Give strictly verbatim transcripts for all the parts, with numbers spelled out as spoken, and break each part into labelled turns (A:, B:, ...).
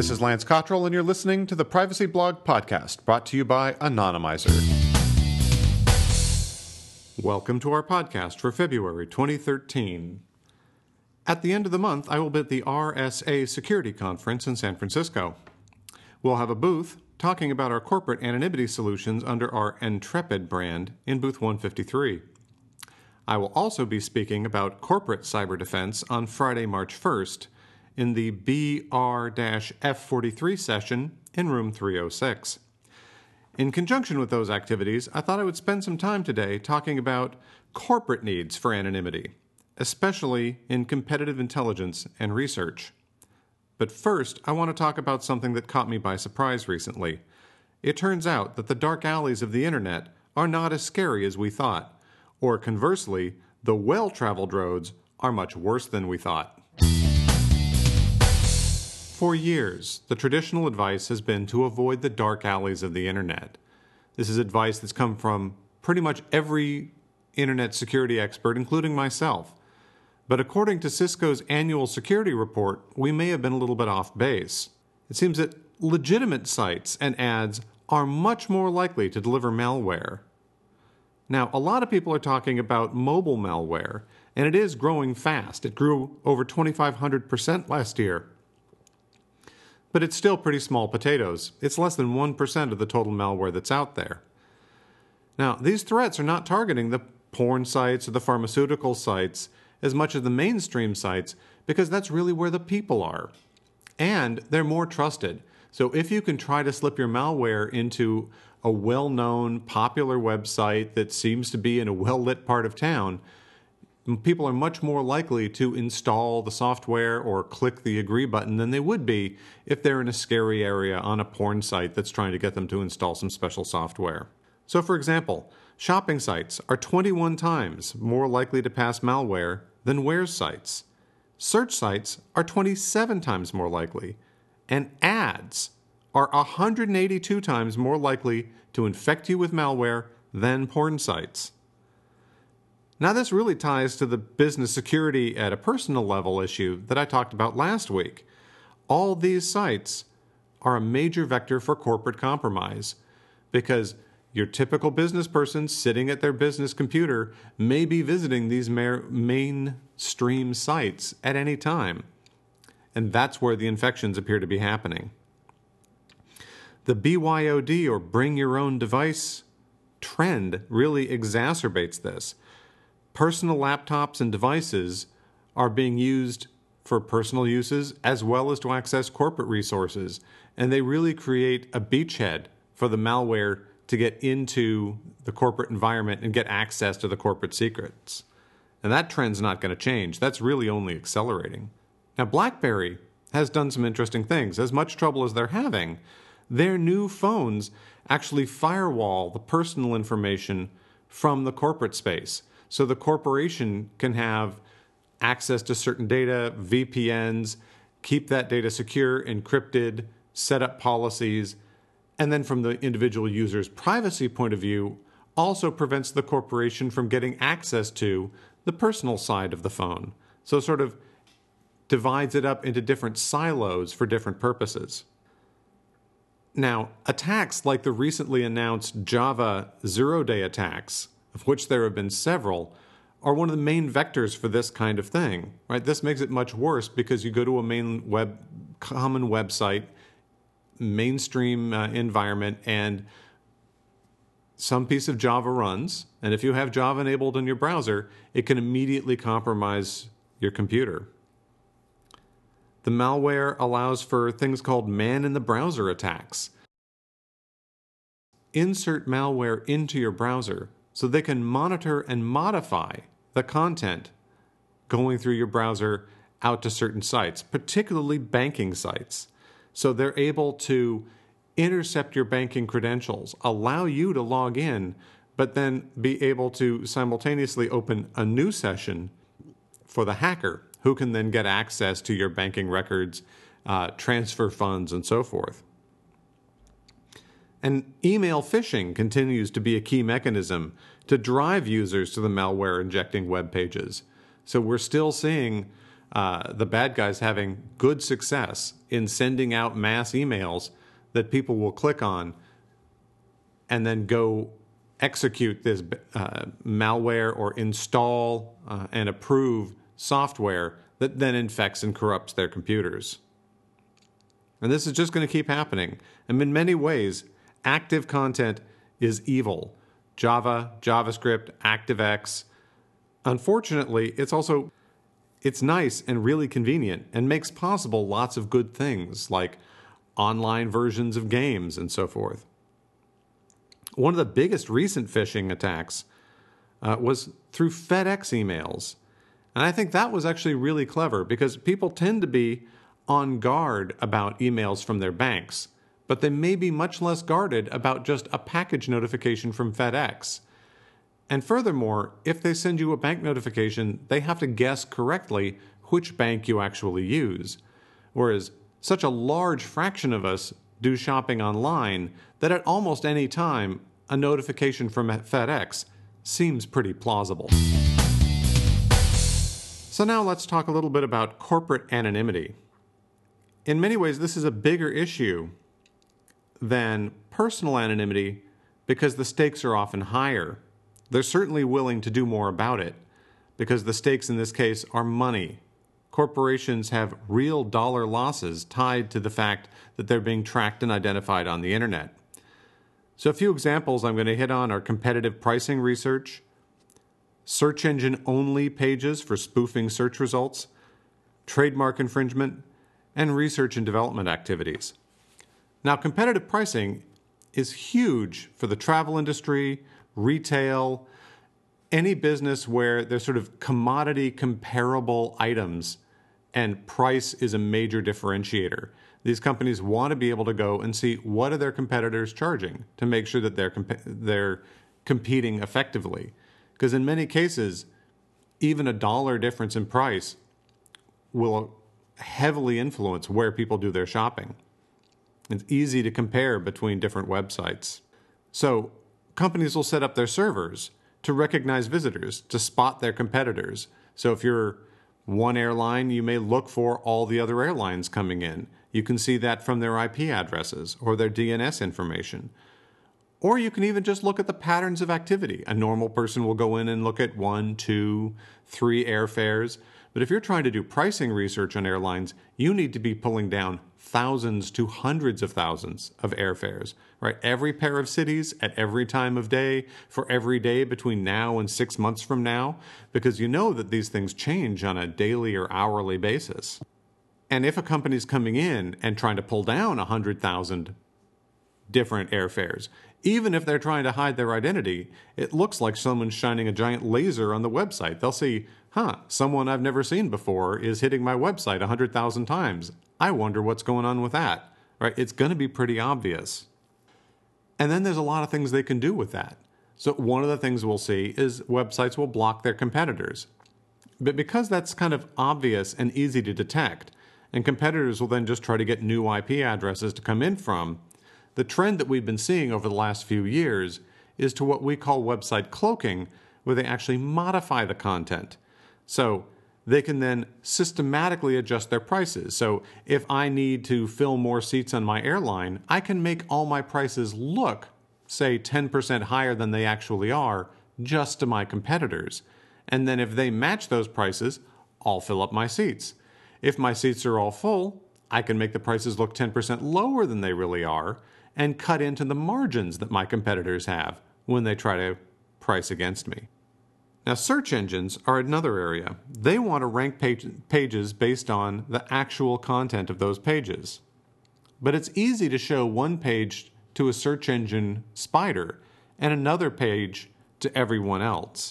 A: This is Lance Cottrell, and you're listening to the Privacy Blog Podcast, brought to you by Anonymizer. Welcome to our podcast for February twenty thirteen. At the end of the month, I will be at the R S A Security Conference in San Francisco. We'll have a booth talking about our corporate anonymity solutions under our Intrepid brand in booth one fifty-three. I will also be speaking about corporate cyber defense on Friday, March first, in the B R F forty-three session in room three oh six. In conjunction with those activities, I thought I would spend some time today talking about corporate needs for anonymity, especially in competitive intelligence and research. But first, I want to talk about something that caught me by surprise recently. It turns out that the dark alleys of the internet are not as scary as we thought, or conversely, the well-traveled roads are much worse than we thought. For years, the traditional advice has been to avoid the dark alleys of the internet. This is advice that's come from pretty much every internet security expert, including myself. But according to Cisco's annual security report, we may have been a little bit off base. It seems that legitimate sites and ads are much more likely to deliver malware. Now, a lot of people are talking about mobile malware, and it is growing fast. It grew over twenty-five hundred percent last year. But it's still pretty small potatoes. It's less than one percent of the total malware that's out there. Now, these threats are not targeting the porn sites or the pharmaceutical sites as much as the mainstream sites, because that's really where the people are. And they're more trusted. So if you can try to slip your malware into a well-known, popular website that seems to be in a well-lit part of town, people are much more likely to install the software or click the agree button than they would be if they're in a scary area on a porn site that's trying to get them to install some special software. So for example, shopping sites are twenty-one times more likely to pass malware than Where's sites. Search sites are twenty-seven times more likely. And ads are one hundred eighty-two times more likely to infect you with malware than porn sites. Now, this really ties to the business security at a personal level issue that I talked about last week. All these sites are a major vector for corporate compromise because your typical business person sitting at their business computer may be visiting these mainstream sites at any time. And that's where the infections appear to be happening. The B Y O D, or bring your own device, trend really exacerbates this. Personal laptops and devices are being used for personal uses as well as to access corporate resources, and they really create a beachhead for the malware to get into the corporate environment and get access to the corporate secrets. And that trend's not going to change. That's really only accelerating. Now, BlackBerry has done some interesting things. As much trouble as they're having, their new phones actually firewall the personal information from the corporate space. So the corporation can have access to certain data, V P Ns, keep that data secure, encrypted, set up policies, and then from the individual user's privacy point of view, also prevents the corporation from getting access to the personal side of the phone. So sort of divides it up into different silos for different purposes. Now, attacks like the recently announced Java zero-day attacks, of which there have been several, are one of the main vectors for this kind of thing, right? This makes it much worse because you go to a main web, common website, mainstream uh, environment, and some piece of Java runs, and if you have Java enabled in your browser, it can immediately compromise your computer. The malware allows for things called man-in-the-browser attacks. Insert malware into your browser so they can monitor and modify the content going through your browser out to certain sites, particularly banking sites. So they're able to intercept your banking credentials, allow you to log in, but then be able to simultaneously open a new session for the hacker, who can then get access to your banking records, uh, transfer funds, and so forth. And email phishing continues to be a key mechanism to drive users to the malware-injecting web pages. So we're still seeing uh, the bad guys having good success in sending out mass emails that people will click on and then go execute this uh, malware or install uh, and approve software that then infects and corrupts their computers. And this is just going to keep happening. And in many ways, active content is evil. Java, JavaScript, ActiveX. Unfortunately, it's also it's nice and really convenient and makes possible lots of good things like online versions of games and so forth. One of the biggest recent phishing attacks uh, was through FedEx emails. And I think that was actually really clever because people tend to be on guard about emails from their banks, but they may be much less guarded about just a package notification from FedEx. And furthermore, if they send you a bank notification, they have to guess correctly which bank you actually use. Whereas such a large fraction of us do shopping online that at almost any time, a notification from FedEx seems pretty plausible. So now let's talk a little bit about corporate anonymity. In many ways, this is a bigger issue than personal anonymity because the stakes are often higher. They're certainly willing to do more about it because the stakes in this case are money. Corporations have real dollar losses tied to the fact that they're being tracked and identified on the internet. So a few examples I'm going to hit on are competitive pricing research, search engine only pages for spoofing search results, trademark infringement, and research and development activities. Now, competitive pricing is huge for the travel industry, retail, any business where there's sort of commodity comparable items and price is a major differentiator. These companies want to be able to go and see what are their competitors charging to make sure that they're comp- they're competing effectively. Because in many cases, even a dollar difference in price will heavily influence where people do their shopping. It's easy to compare between different websites. So companies will set up their servers to recognize visitors, to spot their competitors. So if you're one airline, you may look for all the other airlines coming in. You can see that from their I P addresses or their D N S information. Or you can even just look at the patterns of activity. A normal person will go in and look at one, two, three airfares. But if you're trying to do pricing research on airlines, you need to be pulling down thousands to hundreds of thousands of airfares, right? Every pair of cities at every time of day for every day between now and six months from now, because you know that these things change on a daily or hourly basis. And if a company's coming in and trying to pull down one hundred thousand different airfares, even if they're trying to hide their identity, it looks like someone's shining a giant laser on the website. They'll see, huh, someone I've never seen before is hitting my website one hundred thousand times. I wonder what's going on with that, right? It's going to be pretty obvious. And then there's a lot of things they can do with that. So one of the things we'll see is websites will block their competitors. But because that's kind of obvious and easy to detect, and competitors will then just try to get new I P addresses to come in from, the trend that we've been seeing over the last few years is to what we call website cloaking, where they actually modify the content. So they can then systematically adjust their prices. So if I need to fill more seats on my airline, I can make all my prices look, say, ten percent higher than they actually are, just to my competitors. And then if they match those prices, I'll fill up my seats. If my seats are all full, I can make the prices look ten percent lower than they really are and cut into the margins that my competitors have when they try to price against me. Now, search engines are another area. They want to rank page, pages based on the actual content of those pages. But it's easy to show one page to a search engine spider and another page to everyone else.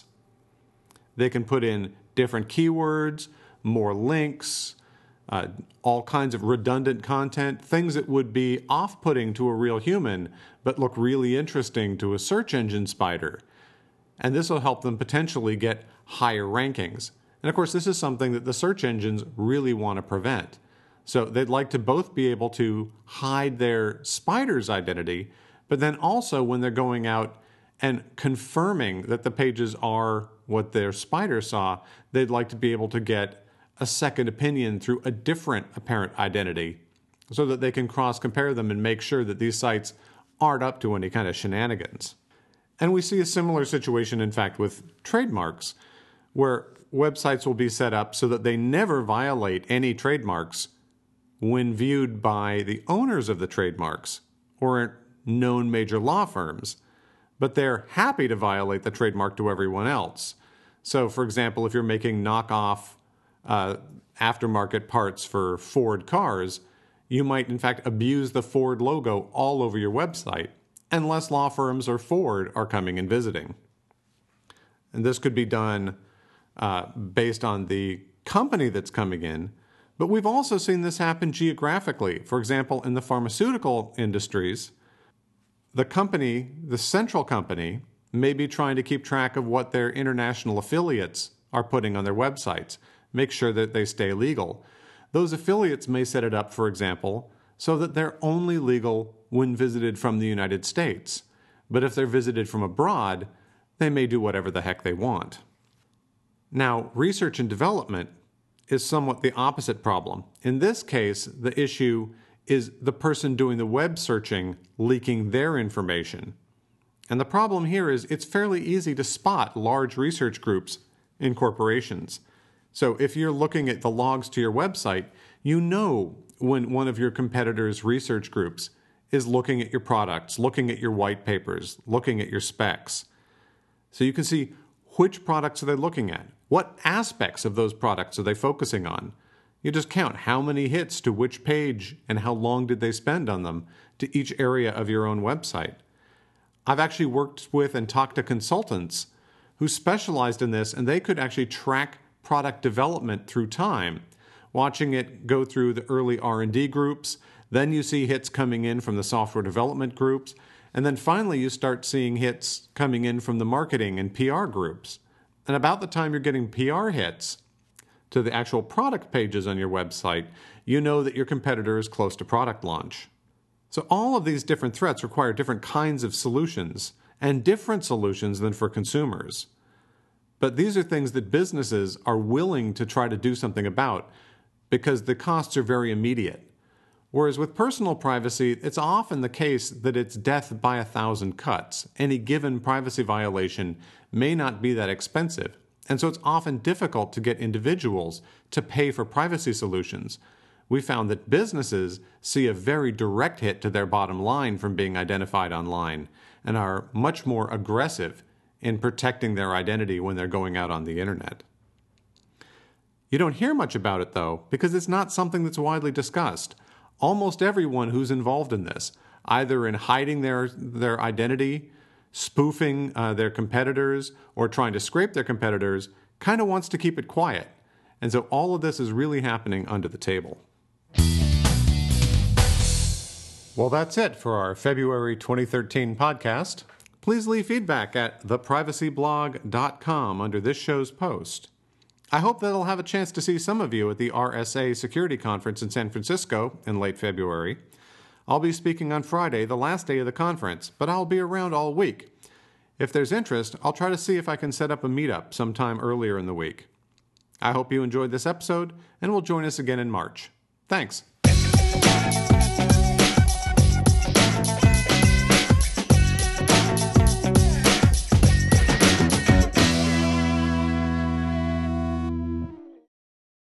A: They can put in different keywords, more links, uh, all kinds of redundant content, things that would be off-putting to a real human but look really interesting to a search engine spider. And this will help them potentially get higher rankings. And of course, this is something that the search engines really want to prevent. So they'd like to both be able to hide their spider's identity, but then also when they're going out and confirming that the pages are what their spider saw, they'd like to be able to get a second opinion through a different apparent identity so that they can cross-compare them and make sure that these sites aren't up to any kind of shenanigans. And we see a similar situation, in fact, with trademarks, where websites will be set up so that they never violate any trademarks when viewed by the owners of the trademarks or known major law firms, but they're happy to violate the trademark to everyone else. So, for example, if you're making knockoff uh, aftermarket parts for Ford cars, you might, in fact, abuse the Ford logo all over your website, unless law firms or Ford are coming and visiting. And this could be done uh, based on the company that's coming in, but we've also seen this happen geographically. For example, in the pharmaceutical industries, the company, the central company, may be trying to keep track of what their international affiliates are putting on their websites, make sure that they stay legal. Those affiliates may set it up, for example, so that they're only legal when visited from the United States. But if they're visited from abroad, they may do whatever the heck they want. Now, research and development is somewhat the opposite problem. In this case, the issue is the person doing the web searching leaking their information. And the problem here is it's fairly easy to spot large research groups in corporations. So if you're looking at the logs to your website, you know when one of your competitors' research groups is looking at your products, looking at your white papers, looking at your specs. So you can see which products are they looking at? What aspects of those products are they focusing on? You just count how many hits to which page and how long did they spend on them to each area of your own website. I've actually worked with and talked to consultants who specialized in this, and they could actually track product development through time, watching it go through the early R and D groups. Then you see hits coming in from the software development groups. And then finally, you start seeing hits coming in from the marketing and P R groups. And about the time you're getting P R hits to the actual product pages on your website, you know that your competitor is close to product launch. So all of these different threats require different kinds of solutions and different solutions than for consumers. But these are things that businesses are willing to try to do something about because the costs are very immediate. Whereas with personal privacy, it's often the case that it's death by a thousand cuts. Any given privacy violation may not be that expensive. And so it's often difficult to get individuals to pay for privacy solutions. We found that businesses see a very direct hit to their bottom line from being identified online and are much more aggressive in protecting their identity when they're going out on the internet. You don't hear much about it, though, because it's not something that's widely discussed. Almost everyone who's involved in this, either in hiding their, their identity, spoofing uh, their competitors, or trying to scrape their competitors, kind of wants to keep it quiet. And so all of this is really happening under the table. Well, that's it for our February twenty thirteen podcast. Please leave feedback at the privacy blog dot com under this show's post. I hope that I'll have a chance to see some of you at the R S A Security Conference in San Francisco in late February. I'll be speaking on Friday, the last day of the conference, but I'll be around all week. If there's interest, I'll try to see if I can set up a meetup sometime earlier in the week. I hope you enjoyed this episode and will join us again in March. Thanks.